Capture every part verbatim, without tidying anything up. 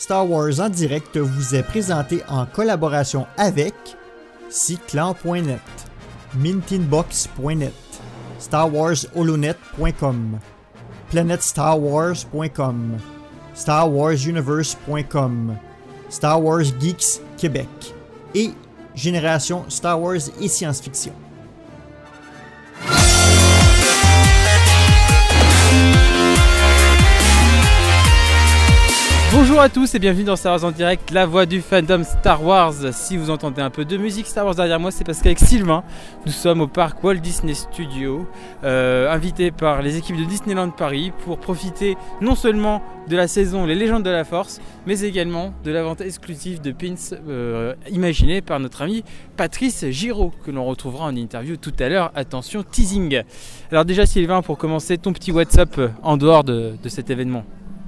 Star Wars en direct vous est présenté en collaboration avec Cyclan point net, Mintinbox point net, Star Wars Holonet point com, Planet Star Wars point com, Star Wars Universe point com, Star Wars Geeks Québec et Génération Star Wars et Science-Fiction. Bonjour à tous et bienvenue dans Star Wars en direct, la voix du fandom Star Wars. Si vous entendez un peu de musique Star Wars derrière moi, c'est parce qu'avec Sylvain, nous sommes au parc Walt Disney Studios, euh, invités par les équipes de Disneyland Paris pour profiter non seulement de la saison Les Légendes de la Force, mais également de la vente exclusive de pins euh, imaginée par notre ami Patrice Giraud, que l'on retrouvera en interview tout à l'heure. Attention, teasing. Alors déjà Sylvain, pour commencer, ton petit WhatsApp en dehors de, de cet événement.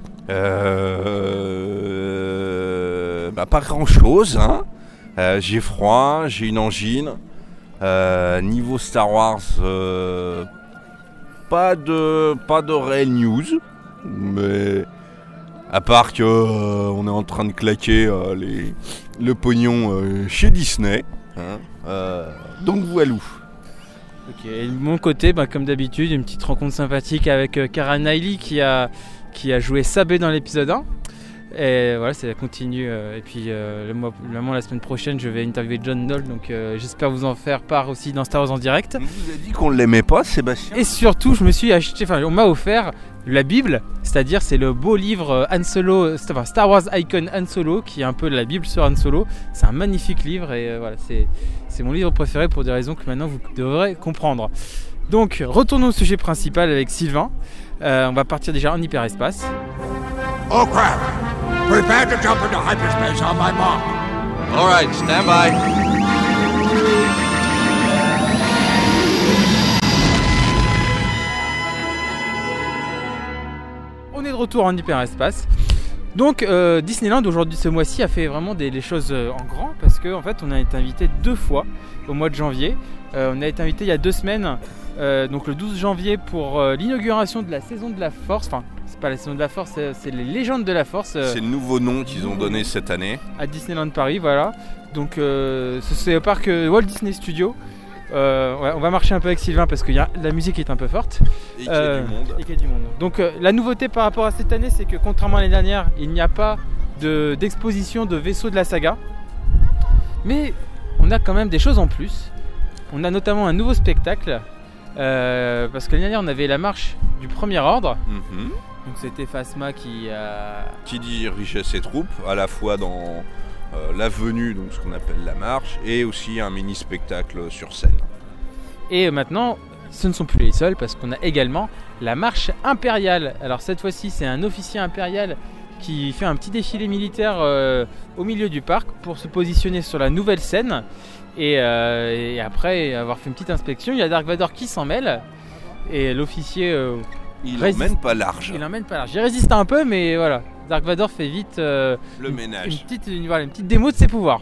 Euh, bah pas grand chose, hein. euh, j'ai froid, j'ai une angine. Euh, niveau Star Wars, euh, pas de pas de réelle news, mais à part que euh, on est en train de claquer euh, les, le pognon euh, chez Disney, hein. euh, donc voilà. Ok, et de mon côté, bah, comme d'habitude, une petite rencontre sympathique avec euh, Cara Knightley qui a qui a joué Sabé dans l'épisode un. Et voilà, ça continue. Euh, et puis, euh, le mois, le mois, la semaine prochaine, je vais interviewer John Knoll. Donc, euh, j'espère vous en faire part aussi dans Star Wars en direct. On vous a dit qu'on ne l'aimait pas, Sébastien. Et surtout, je me suis acheté, enfin, on m'a offert la Bible, c'est-à-dire c'est le beau livre Han Solo, enfin, Star Wars Icon Han Solo, qui est un peu la Bible sur Han Solo. C'est un magnifique livre et euh, voilà, c'est, c'est mon livre préféré pour des raisons que maintenant vous devrez comprendre. Donc, retournons au sujet principal avec Sylvain. Euh, on va partir déjà en hyperespace. Oh crap! Prepare to jump into hyperspace on my mark. All right, stand by. On est de retour en hyperespace. Donc euh, Disneyland aujourd'hui ce mois-ci a fait vraiment des, les choses en grand parce qu'en en fait on a été invité deux fois au mois de janvier. Euh, on a été invité il y a deux semaines. Euh, donc le douze janvier pour euh, l'inauguration de la saison de la Force, enfin c'est pas la saison de la Force, c'est, c'est les Légendes de la Force. Euh, c'est le nouveau nom qu'ils ont donné cette année. À Disneyland Paris, voilà. Donc euh, c'est au parc Walt Disney Studios. Euh, ouais, on va marcher un peu avec Sylvain parce que y a, la musique est un peu forte. Et qu'il y a du monde. Et qu'il y a du monde. Donc euh, la nouveauté par rapport à cette année, c'est que contrairement à l'année dernière, il n'y a pas de, d'exposition de vaisseaux de la saga. Mais on a quand même des choses en plus. On a notamment un nouveau spectacle. Euh, parce que l'année dernière on avait la marche du premier ordre, mm-hmm. donc c'était Phasma qui a... qui dirigeait ses troupes à la fois dans euh, la venue, donc ce qu'on appelle la marche, et aussi un mini spectacle sur scène. Et maintenant ce ne sont plus les seuls parce qu'on a également la marche impériale. Alors cette fois-ci c'est un officier impérial qui fait un petit défilé militaire euh, au milieu du parc pour se positionner sur la nouvelle scène. Et, euh, et après avoir fait une petite inspection, il y a Dark Vador qui s'en mêle. Et l'officier... Euh, il résiste... l'emmène pas large. Il l'emmène pas large. Il résiste un peu, mais voilà. Dark Vador fait vite euh, le une, ménage. Une petite, une, voilà, une petite démo de ses pouvoirs.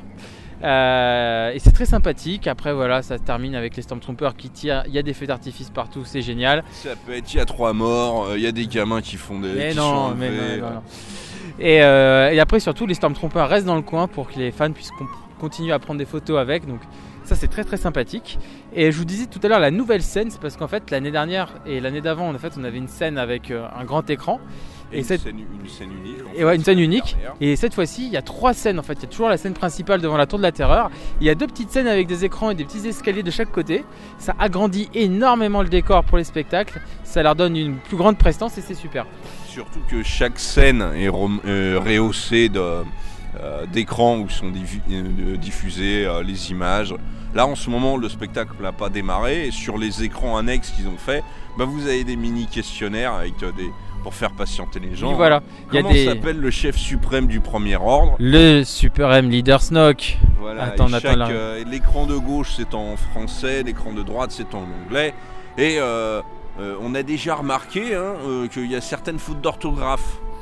Euh, et c'est très sympathique. Après, voilà, ça se termine avec les Stormtroopers qui tirent. Il y a des feux d'artifice partout, c'est génial. Ça peut être, il y a trois morts, il y a des gamins qui font des... Mais qui non, sont mais enlevés. non, non, non. Et, euh, et après, surtout, les Stormtroopers restent dans le coin pour que les fans puissent comp- continuer à prendre des photos avec. Donc, ça c'est très très sympathique. Et je vous disais tout à l'heure la nouvelle scène, c'est parce qu'en fait l'année dernière et l'année d'avant en fait on avait une scène avec euh, un grand écran. Et, et une, cette... scène, une scène unique. Et ouais, une scène unique. Et cette fois-ci il y a trois scènes en fait. Il y a toujours la scène principale devant la Tour de la Terreur. Il y a deux petites scènes avec des écrans et des petits escaliers de chaque côté. Ça agrandit énormément le décor pour les spectacles. Ça leur donne une plus grande prestance et c'est super. Surtout que chaque scène est re- euh, rehaussée de... Euh, d'écrans où sont diffu- euh, diffusées euh, les images. Là en ce moment le spectacle n'a pas démarré et sur les écrans annexes qu'ils ont fait, bah, vous avez des mini questionnaires avec euh, des pour faire patienter les gens. Et voilà. Comment y a des... s'appelle le chef suprême du premier ordre? Le Super M Leader Snoke. Voilà. Attends, et attends, chaque, là. euh, l'écran de gauche c'est en français, l'écran de droite c'est en anglais et euh, euh, on a déjà remarqué hein, euh, qu'il y a certaines fautes d'orthographe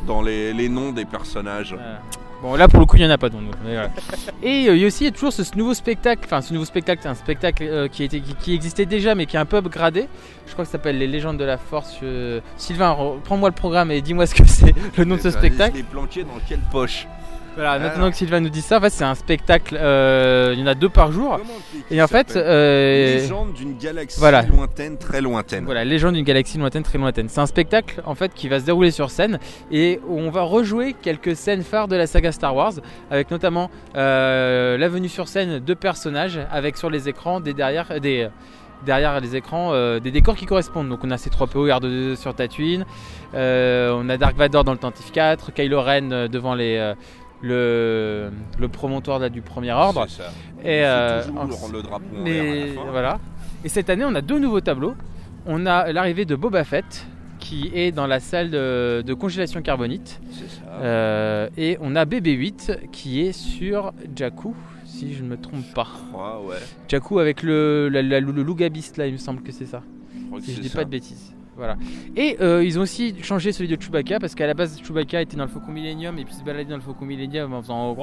dans les, les noms des personnages. Euh, bon, là pour le coup, il n'y en a pas. Donc, mais voilà. Et euh, il y a aussi toujours ce, ce nouveau spectacle. Enfin, ce nouveau spectacle, c'est un spectacle euh, qui, était, qui, qui existait déjà, mais qui est un peu upgradé. Je crois que ça s'appelle Les Légendes de la Force. Euh... Sylvain, re- prends-moi le programme et dis-moi ce que c'est le nom de ce spectacle. Je l'ai planqué dans quelle poche? Voilà, maintenant que Sylvain nous dit ça, en fait, c'est un spectacle. Euh, il y en a deux par jour. Et en fait, euh, Légende d'une galaxie voilà. lointaine, très lointaine. Voilà, Légende d'une galaxie lointaine, très lointaine. C'est un spectacle en fait qui va se dérouler sur scène et où on va rejouer quelques scènes phares de la saga Star Wars, avec notamment euh, la venue sur scène de personnages, avec sur les écrans des derrière des derrière les écrans euh, des décors qui correspondent. Donc on a C trois P O R deux sur Tatooine, euh, on a Dark Vador dans le Tantive quatre, Kylo Ren euh, devant les euh, Le, le promontoire là, du Premier Ordre. C'est ça. Et euh, toujours le drapeau en mais, l'air à la fin. voilà. Et cette année, on a deux nouveaux tableaux. On a l'arrivée de Boba Fett, qui est dans la salle de, de congélation carbonite. C'est ça. Euh, et on a B B huit, qui est sur Jakku, si je ne me trompe pas. Ah ouais. Jakku avec le, la, la, le Lougabist, là, il me semble que c'est ça. Je crois que Si je c'est dis ça. pas de bêtises. Voilà. Et euh, ils ont aussi changé celui de Chewbacca parce qu'à la base Chewbacca était dans le Faucon Millenium et puis se baladait dans le Faucon Millenium en faisant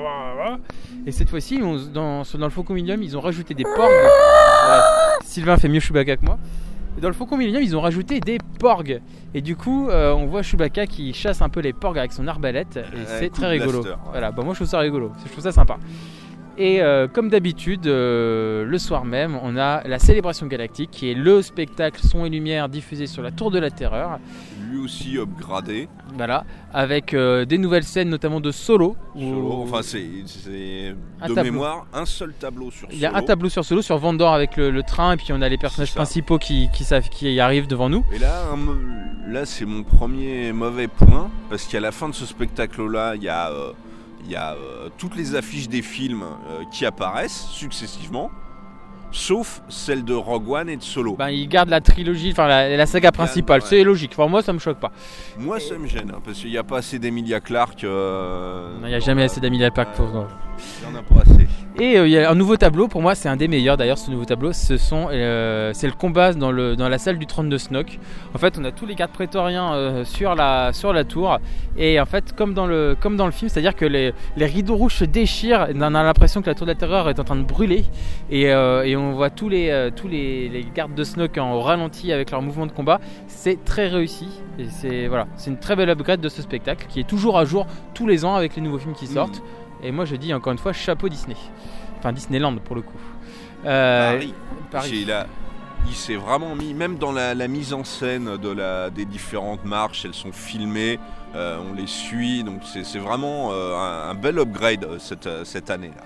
et cette fois-ci on, dans, dans le Faucon Millenium ils ont rajouté des porgs. Voilà. Sylvain fait mieux Chewbacca que moi. Et dans le Faucon Millenium ils ont rajouté des porgs et du coup euh, on voit Chewbacca qui chasse un peu les porgs avec son arbalète et Euh, c'est coup très de rigolo. blaster, ouais. Voilà, bah moi je trouve ça rigolo, je trouve ça sympa. Et euh, comme d'habitude, euh, le soir même, on a la Célébration Galactique, qui est le spectacle son et lumière diffusé sur la Tour de la Terreur. Lui aussi upgradé. Voilà, avec euh, des nouvelles scènes, notamment de Solo. où- Solo. Enfin, c'est, c'est Un de tableau. mémoire un seul tableau sur Il y a Solo. un tableau sur Solo, sur Vandor avec le, le train, et puis on a les personnages C'est ça. principaux qui, qui, savent, qui arrivent devant nous. Et là, un mo- là, c'est mon premier mauvais point, parce qu'à la fin de ce spectacle-là, il y a, euh, il y a euh, toutes les affiches des films euh, qui apparaissent successivement, sauf celle de Rogue One et de Solo. Ben, ils gardent la trilogie, enfin la, la saga principale, ouais. c'est logique. Enfin, moi, ça me choque pas. Moi, ça me gêne, hein, parce qu'il n'y a pas assez d'Emilia Clarke. euh, Il n'y a dans jamais la- assez d'Emilia Clarke pour euh, Il n'y en a pas assez. Et euh, il y a un nouveau tableau, pour moi c'est un des meilleurs d'ailleurs ce nouveau tableau, ce sont, euh, c'est le combat dans, le, dans la salle du trône de Snoke. En fait on a tous les gardes prétoriens euh, sur, la, sur la tour et en fait comme dans le, comme dans le film, c'est à dire que les, les rideaux rouges se déchirent et on a l'impression que la tour de la terreur est en train de brûler et, euh, et on voit tous, les, euh, tous les, les gardes de Snoke en ralenti avec leur mouvement de combat. C'est très réussi et c'est, voilà, c'est une très belle upgrade de ce spectacle qui est toujours à jour tous les ans avec les nouveaux films qui sortent. Mmh. Et moi je dis encore une fois chapeau Disney. Enfin Disneyland pour le coup. Euh, Paris. Paris. Il, a- il s'est vraiment mis, même dans la, la mise en scène de la, des différentes marches, elles sont filmées, euh, on les suit, donc c'est, c'est vraiment euh, un, un bel upgrade euh, cette, euh, cette année-là.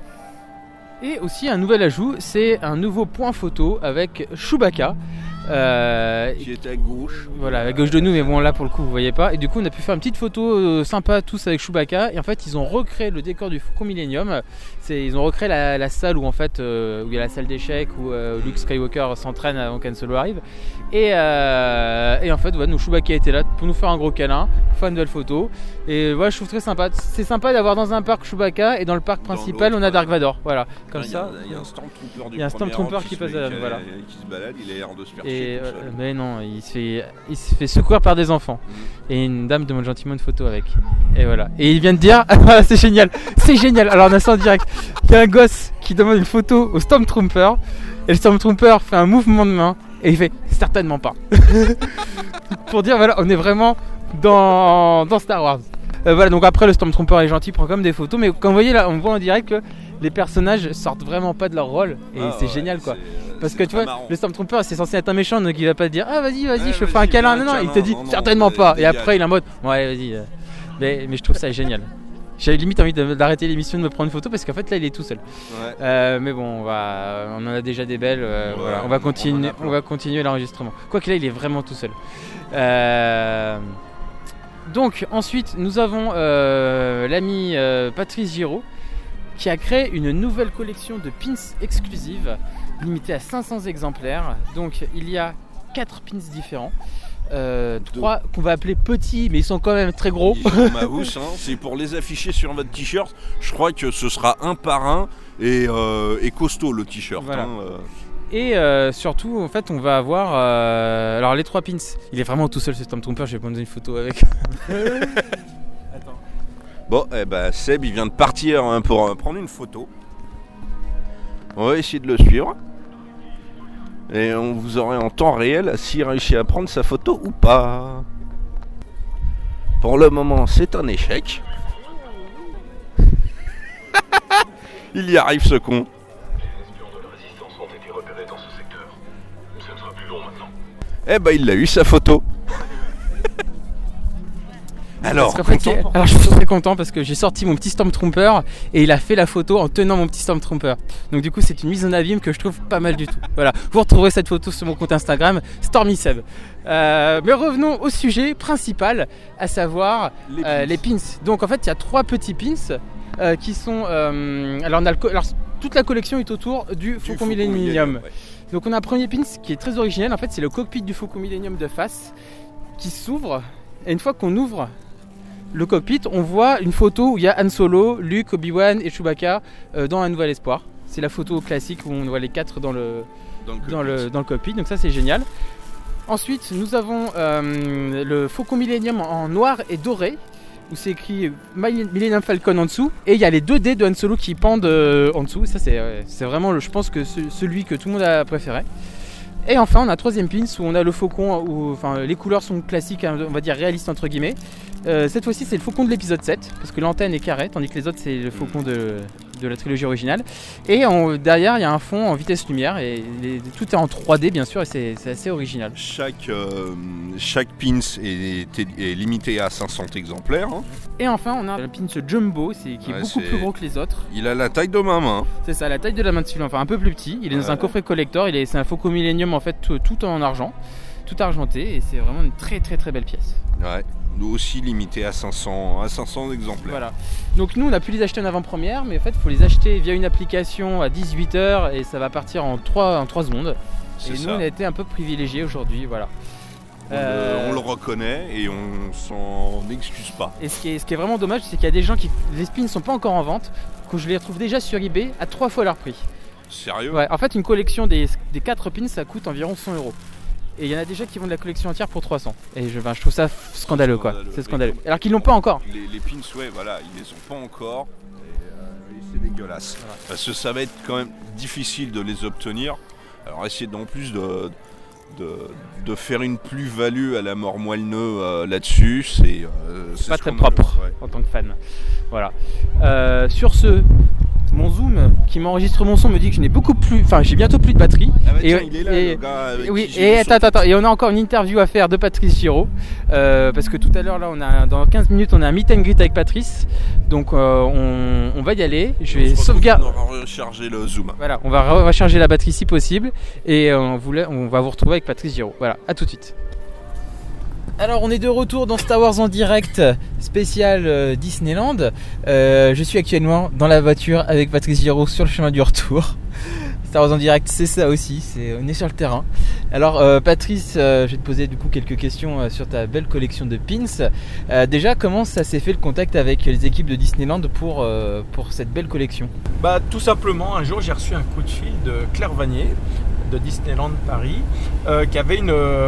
Et aussi un nouvel ajout, c'est un nouveau point photo avec Chewbacca. Euh, Qui était à gauche. Voilà, à gauche de nous, mais bon là pour le coup vous voyez pas. Et du coup on a pu faire une petite photo euh, sympa tous avec Chewbacca. Et en fait ils ont recréé le décor du Faucon Millenium. C'est, ils ont recréé la, la salle où en fait euh, où il y a la salle d'échecs où euh, Luke Skywalker s'entraîne avant qu'Han Solo arrive. Et, euh, et en fait voilà, nous Chewbacca était là pour nous faire un gros câlin, faire une belle photo. Et voilà, je trouve très sympa. C'est sympa d'avoir dans un parc Chewbacca et dans le parc principal on a Dark Vador. Voilà, comme il y a- ça. Il y a un Stormtrooper du Il y a un premier Stormtrooper ordre qui se passe met- à- qui- voilà. qui se balade, il a l'air de se faire Et chier tout euh, seul. mais non, il se fait, il se fait secourir par des enfants. Mmh. Et une dame demande gentiment une photo avec. Et voilà. Et il vient de dire, ah, voilà, c'est génial, c'est génial. Alors on a ça en direct. Il y a un gosse qui demande une photo au Stormtrooper. Et le Stormtrooper fait un mouvement de main. Et il fait certainement pas. Pour dire, voilà, on est vraiment dans, dans Star Wars. Euh, voilà, donc après le Stormtrooper est gentil, prend comme des photos. Mais comme vous voyez là, on voit en direct que les personnages sortent vraiment pas de leur rôle. Et Ah, c'est ouais, génial quoi. c'est- Parce c'est que tu très vois, marrant. le Stormtrooper c'est censé être un méchant, donc il va pas te dire ah vas-y, vas-y, Ouais, je te fais vas-y, un câlin. fais Non, un non, il te câlin. dit Non, non, certainement euh, pas. Et dégage. après il est en mode ouais, vas-y. euh. Mais, mais je trouve ça génial. J'avais limite envie de- d'arrêter l'émission de me prendre une photo parce qu'en fait là il est tout seul. Ouais. Euh, mais bon, on, va, on en a déjà des belles. euh, Ouais, voilà, on on va en a continuer, plein. on va continuer l'enregistrement. Quoique là il est vraiment tout seul. Euh, donc ensuite nous avons euh, l'ami euh, Patrice Giraud qui a créé une nouvelle collection de pins exclusives limitée à cinq cents exemplaires. Donc il y a quatre pins différents. Euh, trois qu'on va appeler petits, mais ils sont quand même très gros. Ils sont maous, hein. C'est pour les afficher sur votre t-shirt. Je crois que ce sera un par un et, euh, et costaud le t-shirt. Voilà. hein, euh. Et euh, surtout, en fait, on va avoir euh, alors les trois pins. Il est vraiment tout seul ce Stormtrooper. Je vais prendre une photo avec. Attends. Bon, eh ben Seb, il vient de partir hein, pour euh, prendre une photo. On va essayer de le suivre. Et on vous aurait en temps réel s'il réussit à prendre sa photo ou pas. Pour le moment, c'est un échec. Il y arrive ce con. Eh ben il a eu sa photo. Alors, Parce qu'en fait, content il- alors je suis très content parce que j'ai sorti mon petit Stormtrooper et il a fait la photo en tenant mon petit Stormtrooper. Donc du coup c'est une mise en abîme que je trouve pas mal du tout. Voilà, vous retrouverez cette photo sur mon compte Instagram StormySeb. Euh, mais revenons au sujet principal, à savoir Les euh, pins. les pins. Donc en fait il y a trois petits pins euh, qui sont... euh, alors, on a le co- alors toute la collection est autour du Du Faucon Faucon Millenium. Millenium, ouais. Donc on a un premier pin qui est très original, en fait c'est le cockpit du Faucon Millenium de face qui s'ouvre et une fois qu'on ouvre le cockpit, on voit une photo où il y a Han Solo, Luke, Obi-Wan et Chewbacca euh, dans Un Nouvel Espoir. C'est la photo classique où on voit les quatre dans le, Dans le dans le, cockpit. dans le cockpit, donc ça c'est génial. Ensuite nous avons euh, le Faucon Millenium en noir et doré où c'est écrit Millennium Falcon en dessous et il y a les deux dés de Han Solo qui pendent euh, en dessous. Ça c'est, euh, c'est vraiment le, je pense que ce- celui que tout le monde a préféré. Et enfin on a un troisième pins où on a le faucon où enfin, les couleurs sont classiques, on va dire réalistes entre guillemets. Euh, cette fois-ci c'est le faucon de l'épisode sept parce que l'antenne est carrée tandis que les autres c'est le faucon de, de la trilogie originale. Et en- derrière il y a un fond en vitesse lumière et les- tout est en trois D bien sûr et c'est, c'est assez original. Chaque, euh, chaque pins est, est- est limité à cinq cents exemplaires. hein. Et enfin on a le pins Jumbo c'est, qui est Ouais, beaucoup c'est- plus gros que les autres. Il a la taille de ma main. C'est ça, la taille de la main de Sylvain, enfin un peu plus petit. Il est dans Ouais. un coffret collector, il est, c'est un Faucon Millenium en fait tout, tout en argent, tout argenté et c'est vraiment une très très très belle pièce. Ouais. Nous aussi limité à cinq cents, à cinq cents exemplaires. Voilà. Donc nous on a pu les acheter en avant-première, mais en fait il faut les acheter via une application à dix-huit heures et ça va partir en trois, en trois secondes. C'est Et nous ça. on a été un peu privilégiés aujourd'hui, voilà. On, Euh, le, on le reconnaît et on s'en excuse pas. Et ce qui, est, ce qui est vraiment dommage, c'est qu'il y a des gens qui. Les spins ne sont pas encore en vente, que je les retrouve déjà sur eBay à trois fois leur prix. Sérieux? Ouais, en fait, une collection des, des quatre pins, ça coûte environ cent euros. Et il y en a déjà qui vendent la collection entière pour trois cents. Et je, ben, je trouve ça scandaleux, quoi. Scandaleux. C'est scandaleux. Alors qu'ils l'ont pas encore. Les, les pins, ouais, voilà, ils les ont pas encore. Et, euh, et c'est dégueulasse. Voilà. Parce que ça va être quand même difficile de les obtenir. Alors essayez en plus de, de, de faire une plus-value à la mort moelleux euh, là-dessus, c'est euh, c'est Pas très scandaleux. propre Ouais. en tant que fan. Voilà. Euh, sur ce, mon Zoom qui m'enregistre mon son me dit que je n'ai beaucoup plus. Enfin, j'ai bientôt plus de batterie. Ah bah Et- tiens, il est là, et- le gars avec Oui, qui j'ai et vu attends, son- attends, attends, et on a encore une interview à faire de Patrice Giraud. Euh, parce que tout à l'heure, là, on a, dans quinze minutes, on a un meet and greet avec Patrice. Donc, euh, on, on va y aller. Je On vais se retrouve, sauvegarder. On aura rechargé le zoom. Voilà, on va re- recharger la batterie si possible. Et euh, on, voulait, on va vous retrouver avec Patrice Giraud. Voilà, à tout de suite. Alors on est de retour dans Star Wars en direct spécial euh, Disneyland. Euh, je suis actuellement dans la voiture avec Patrice Giraud sur le chemin du retour. Star Wars en direct, c'est ça aussi, c'est, on est sur le terrain. Alors euh, Patrice, euh, je vais te poser du coup quelques questions euh, sur ta belle collection de pins. Euh, déjà, comment ça s'est fait le contact avec les équipes de Disneyland pour, euh, pour cette belle collection? Bah, tout simplement, un jour j'ai reçu un coup de fil de Claire Vanier de Disneyland Paris euh, qui avait une. euh,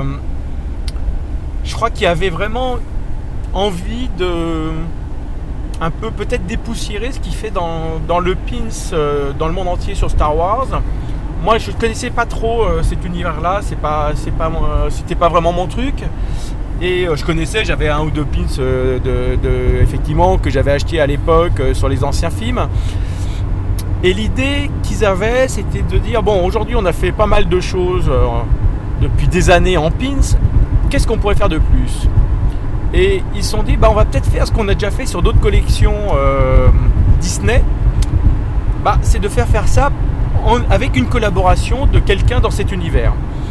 je crois qu'il avait vraiment envie de. Un peu peut-être dépoussiérer ce qu'il fait dans, dans le pins euh, dans le monde entier sur Star Wars. Moi je ne connaissais pas trop euh, cet univers là, c'est pas, c'est pas, euh, c'était pas vraiment mon truc. Et euh, je connaissais, j'avais un ou deux pins euh, de, de, effectivement, que j'avais acheté à l'époque euh, sur les anciens films. Et l'idée qu'ils avaient, c'était de dire, bon, aujourd'hui on a fait pas mal de choses euh, depuis des années en pins, qu'est-ce qu'on pourrait faire de plus? Et ils se sont dit, bah, on va peut-être faire ce qu'on a déjà fait sur d'autres collections euh, Disney, bah, c'est de faire faire ça en, avec une collaboration de quelqu'un dans cet univers.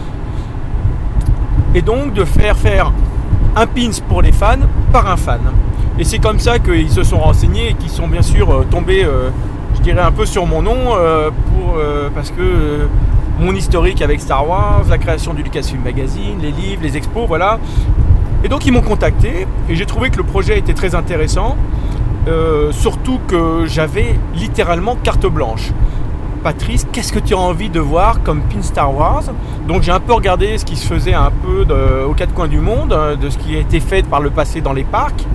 Et donc de faire faire un pins pour les fans par un fan. Et c'est comme ça qu'ils se sont renseignés et qu'ils sont bien sûr euh, tombés, euh, je dirais, un peu sur mon nom, euh, pour, euh, parce que euh, mon historique avec Star Wars, la création du Lucasfilm Magazine, les livres, les expos, voilà. Et donc ils m'ont contacté et j'ai trouvé que le projet était très intéressant, euh, surtout que j'avais littéralement carte blanche. Patrice, qu'est-ce que tu as envie de voir comme pin Star Wars? Donc j'ai un peu regardé ce qui se faisait un peu de, aux quatre coins du monde, de ce qui a été fait par le passé dans les parcs.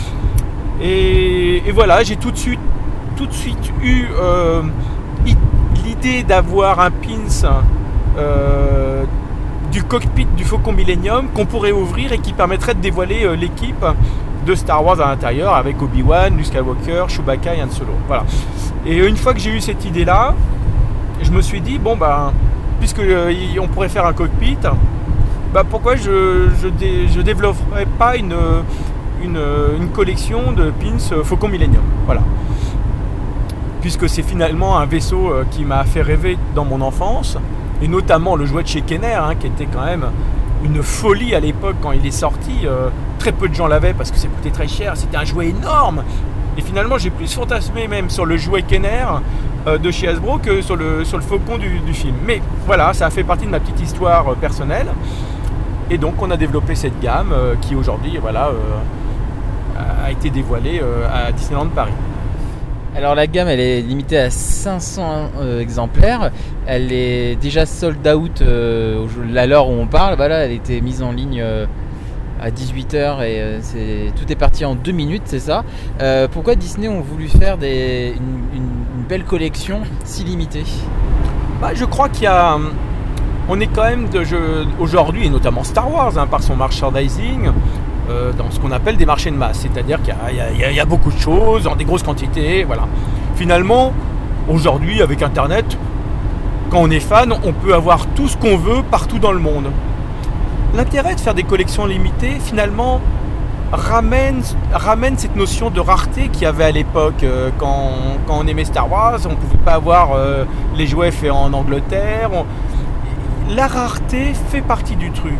Et, et voilà, j'ai tout de suite, tout de suite eu euh, l'idée d'avoir un pins euh, du cockpit du Faucon Millenium qu'on pourrait ouvrir et qui permettrait de dévoiler euh, l'équipe de Star Wars à l'intérieur avec Obi-Wan, Luke Skywalker, Chewbacca et Han Solo. Voilà. Et une fois que j'ai eu cette idée-là, je me suis dit, bon ben, puisque euh, on pourrait faire un cockpit, bah pourquoi je je, dé, je développerais pas une, une, une collection de pins Faucon Millenium. Voilà. Puisque c'est finalement un vaisseau euh, qui m'a fait rêver dans mon enfance, et notamment le jouet de chez Kenner, hein, qui était quand même une folie à l'époque quand il est sorti. Euh, très peu de gens l'avaient parce que ça coûtait très cher, c'était un jouet énorme. Et finalement, j'ai plus fantasmé même sur le jouet Kenner euh, de chez Hasbro que sur le, sur le Faucon du, du film. Mais voilà, ça a fait partie de ma petite histoire euh, personnelle. Et donc, on a développé cette gamme euh, qui aujourd'hui voilà, euh, a été dévoilée euh, à Disneyland Paris. Alors la gamme, elle est limitée à cinq cents euh, exemplaires. Elle est déjà sold out euh, à l'heure où on parle. Voilà, elle était mise en ligne euh, à dix-huit heures et euh, c'est, tout est parti en deux minutes, c'est ça. Euh, pourquoi Disney ont voulu faire des, une, une, une belle collection si limitée? Bah, je crois qu'il y a... On est quand même de jeux, aujourd'hui, et notamment Star Wars, hein, par son merchandising, euh, dans ce qu'on appelle des marchés de masse. C'est-à-dire qu'il y a, il y a, il y a beaucoup de choses, en des grosses quantités, voilà. Finalement, aujourd'hui, avec Internet, quand on est fan, on peut avoir tout ce qu'on veut partout dans le monde. L'intérêt de faire des collections limitées, finalement, ramène, ramène cette notion de rareté qu'il y avait à l'époque. Euh, quand, quand on aimait Star Wars, on ne pouvait pas avoir euh, les jouets faits en Angleterre. On... La rareté fait partie du truc.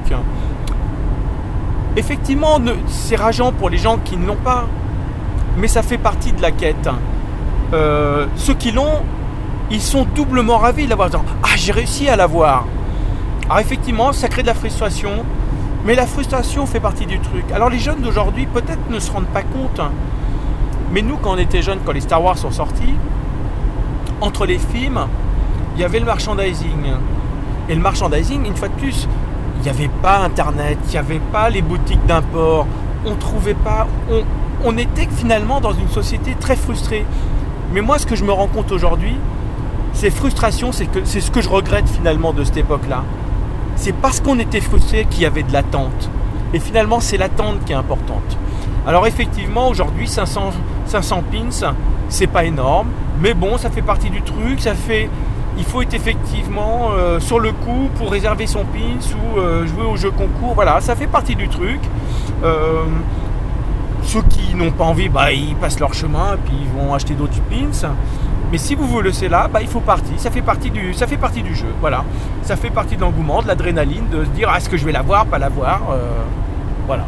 Effectivement, c'est rageant pour les gens qui ne l'ont pas, mais ça fait partie de la quête. Euh, ceux qui l'ont, ils sont doublement ravis de l'avoir. Ah, j'ai réussi à l'avoir. Alors effectivement, ça crée de la frustration, mais la frustration fait partie du truc. Alors les jeunes d'aujourd'hui, peut-être ne se rendent pas compte, mais nous, quand on était jeunes, quand les Star Wars sont sortis, entre les films, il y avait le merchandising. Et le merchandising, une fois de plus, il n'y avait pas Internet, il n'y avait pas les boutiques d'import, on trouvait pas... On, on était finalement dans une société très frustrée. Mais moi, ce que je me rends compte aujourd'hui, ces frustrations, c'est, que, c'est ce que je regrette finalement de cette époque-là. C'est parce qu'on était frustré qu'il y avait de l'attente. Et finalement, c'est l'attente qui est importante. Alors effectivement, aujourd'hui, cinq cents, cinq cents pins, c'est pas énorme. Mais bon, ça fait partie du truc, ça fait... Il faut être effectivement euh, sur le coup pour réserver son pins ou euh, jouer au jeu concours. Voilà, ça fait partie du truc. Euh, ceux qui n'ont pas envie, bah, ils passent leur chemin et puis ils vont acheter d'autres pins. Mais si vous vous laissez là, bah, il faut partir. Ça fait partie du, ça fait partie du jeu. Voilà, ça fait partie de l'engouement, de l'adrénaline, de se dire ah, est-ce que je vais l'avoir, pas l'avoir. Euh, voilà.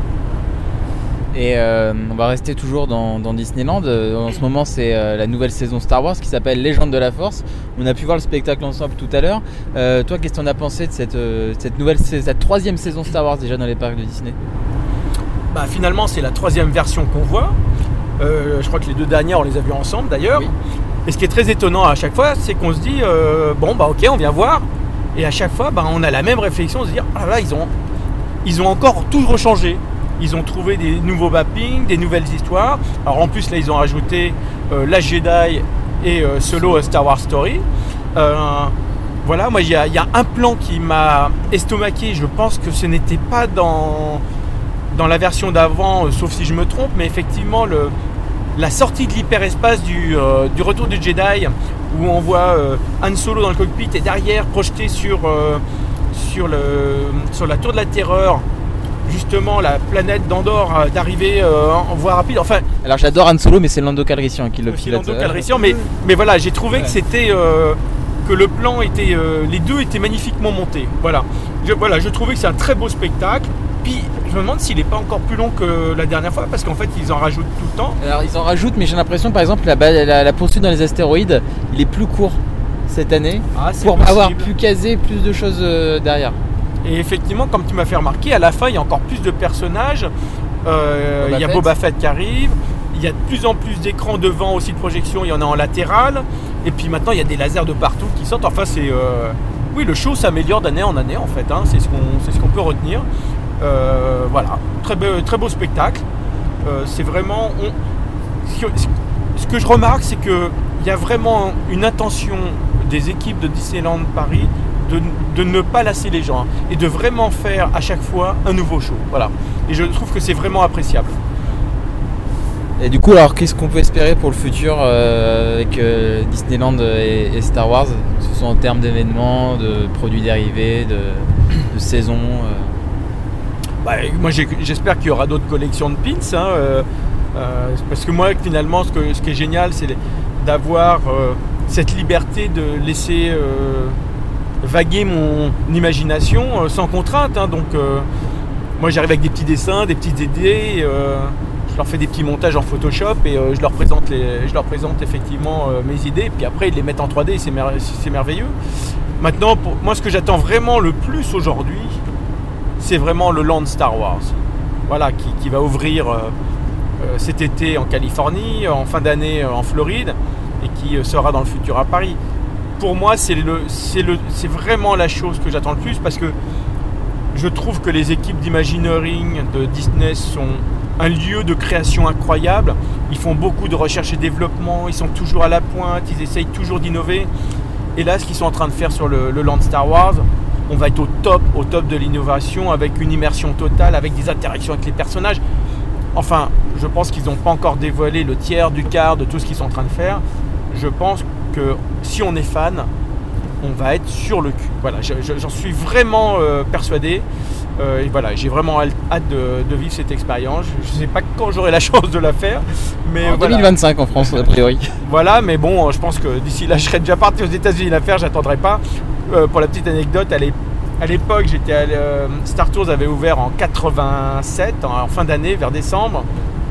Et euh, on va rester toujours dans, dans Disneyland. En ce moment, c'est euh, la nouvelle saison Star Wars qui s'appelle Légende de la Force. On a pu voir le spectacle ensemble tout à l'heure. Euh, toi, qu'est-ce que tu en as pensé de cette, euh, cette nouvelle, cette troisième saison Star Wars déjà dans les parcs de Disney? Bah, finalement, c'est la troisième version qu'on voit. Euh, je crois que les deux dernières, on les a vues ensemble d'ailleurs. Oui. Et ce qui est très étonnant à chaque fois, c'est qu'on se dit euh, bon, bah ok, on vient voir. Et à chaque fois, bah, on a la même réflexion, on se dit ah là, ils ont, ils ont encore tout rechangé. Ils ont trouvé des nouveaux mappings, des nouvelles histoires. Alors en plus là ils ont rajouté euh, la Jedi et euh, Solo Star Wars Story. Euh, voilà, moi il y, y a un plan qui m'a estomaqué. Je pense que ce n'était pas dans, dans la version d'avant, euh, sauf si je me trompe, mais effectivement le, la sortie de l'hyperespace du, euh, du retour du Jedi, où on voit euh, Han Solo dans le cockpit et derrière projeté sur, euh, sur, le, sur la tour de la Terreur. Justement la planète d'Andorre euh, d'arriver euh, en voie rapide. Enfin, alors j'adore Han Solo, mais c'est Lando Calrissian qui le pilote. Lando Calrissian, mais mais voilà, j'ai trouvé ouais. que c'était euh, que le plan était, euh, les deux étaient magnifiquement montés. Voilà, je, voilà, je trouvais que c'est un très beau spectacle. Puis je me demande s'il n'est pas encore plus long que la dernière fois, parce qu'en fait ils en rajoutent tout le temps. Alors ils en rajoutent, mais j'ai l'impression par exemple la, la, la poursuite dans les astéroïdes, il est plus court cette année ah, pour possible. avoir pu caser plus de choses euh, derrière. Et effectivement, comme tu m'as fait remarquer, à la fin, il y a encore plus de personnages. Euh, il y a Boba Fett qui arrive. Il y a de plus en plus d'écrans devant aussi de projection. Il y en a en latéral. Et puis maintenant, il y a des lasers de partout qui sortent. Enfin, c'est... Euh... Oui, le show s'améliore d'année en année, en fait. Hein. C'est ce qu'on, c'est ce qu'on peut retenir. Euh, voilà. Très beau, très beau spectacle. Euh, c'est vraiment... On... Ce, que, ce que je remarque, c'est qu'il y a vraiment une intention des équipes de Disneyland Paris de, de ne pas lasser les gens. Hein, et de vraiment faire à chaque fois un nouveau show. Voilà. Et je trouve que c'est vraiment appréciable. Et du coup, alors qu'est-ce qu'on peut espérer pour le futur euh, avec euh, Disneyland et, et Star Wars, que ce soit en termes d'événements, de produits dérivés, de, de saisons euh... bah, moi j'ai, j'espère qu'il y aura d'autres collections de pins, hein, euh, euh, parce que moi finalement ce, que, ce qui est génial c'est d'avoir euh, cette liberté de laisser euh, vaguer mon imagination euh, sans contrainte. Hein, donc euh, moi j'arrive avec des petits dessins, des petites idées. Euh, Je leur fais des petits montages en Photoshop et euh, je, leur présente les, je leur présente effectivement euh, mes idées. Et puis après, ils les mettent en trois D et c'est, mer- c'est merveilleux. Maintenant, pour moi, ce que j'attends vraiment le plus aujourd'hui, c'est vraiment le Land Star Wars. Voilà, qui, qui va ouvrir euh, euh, cet été en Californie, en fin d'année euh, en Floride et qui euh, sera dans le futur à Paris. Pour moi, c'est, le, c'est, le, c'est vraiment la chose que j'attends le plus parce que je trouve que les équipes d'Imagineering de Disney sont un lieu de création incroyable. Ils font beaucoup de recherche et développement, ils sont toujours à la pointe, ils essayent toujours d'innover. Et là, ce qu'ils sont en train de faire sur le, le Land Star Wars, on va être au top, au top de l'innovation, avec une immersion totale, avec des interactions avec les personnages. Enfin, je pense qu'ils n'ont pas encore dévoilé le tiers du quart de tout ce qu'ils sont en train de faire. Je pense que si on est fan, on va être sur le cul. Voilà, je, je, j'en suis vraiment euh, persuadé. Euh, et voilà, j'ai vraiment hâte de, de vivre cette expérience. Je ne sais pas quand j'aurai la chance de la faire, mais en voilà. deux mille vingt-cinq en France a priori. Voilà, mais bon, je pense que d'ici là, je serai déjà parti aux États-Unis la faire. J'attendrai pas. Euh, pour la petite anecdote, à, l'é- à l'époque, j'étais à, euh, Star Tours avait ouvert en quatre-vingt-sept, en, en fin d'année, vers décembre,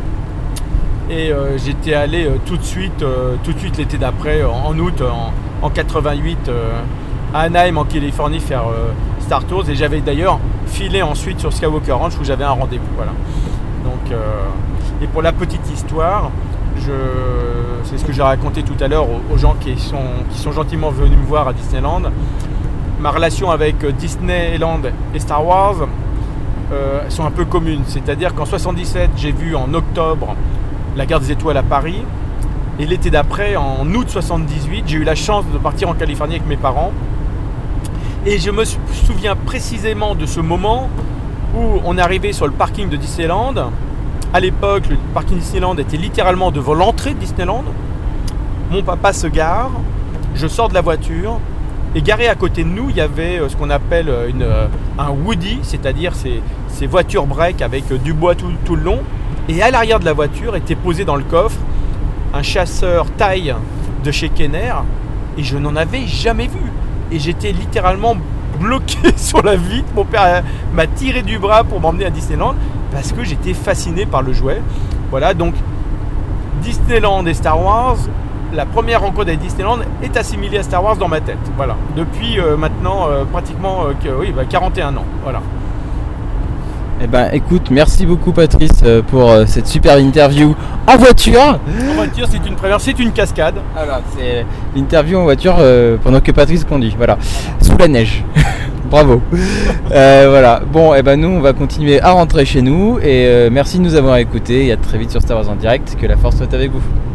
et euh, j'étais allé euh, tout de suite, euh, tout de suite l'été d'après, en, en août, en, en quatre-vingt-huit, euh, à Anaheim, en Californie, faire euh, Star Tours, et j'avais d'ailleurs filé ensuite sur Skywalker Ranch où j'avais un rendez-vous. Voilà. Donc, euh, et pour la petite histoire, je, c'est ce que j'ai raconté tout à l'heure aux, aux gens qui sont, qui sont gentiment venus me voir à Disneyland. Ma relation avec Disneyland et Star Wars euh, sont un peu communes. C'est-à-dire qu'en soixante-dix-sept, j'ai vu en octobre la Guerre des Étoiles à Paris. Et l'été d'après, en août soixante-dix-huit, j'ai eu la chance de partir en Californie avec mes parents. Et je me souviens précisément de ce moment où on est arrivé sur le parking de Disneyland. À l'époque, le parking Disneyland était littéralement devant l'entrée de Disneyland. Mon papa se gare, je sors de la voiture et garé à côté de nous, il y avait ce qu'on appelle une, un Woody, c'est-à-dire ces, ces voitures break avec du bois tout, tout le long. Et à l'arrière de la voiture était posé dans le coffre un chasseur taille de chez Kenner et je n'en avais jamais vu. Et j'étais littéralement bloqué sur la vitre. Mon père m'a tiré du bras pour m'emmener à Disneyland parce que j'étais fasciné par le jouet. Voilà, donc Disneyland et Star Wars, la première rencontre avec Disneyland est assimilée à Star Wars dans ma tête. Voilà, depuis euh, maintenant euh, pratiquement euh, que, oui, bah, quarante et un ans. Voilà. Eh ben, écoute, merci beaucoup Patrice pour euh, cette super interview en voiture. En voiture, c'est une première, c'est une cascade. Voilà, c'est l'interview en voiture euh, pendant que Patrice conduit. Voilà, sous la neige. Bravo. euh, voilà. Bon, eh ben nous, on va continuer à rentrer chez nous et euh, merci de nous avoir écoutés et à très vite sur Star Wars en direct. Que la force soit avec vous.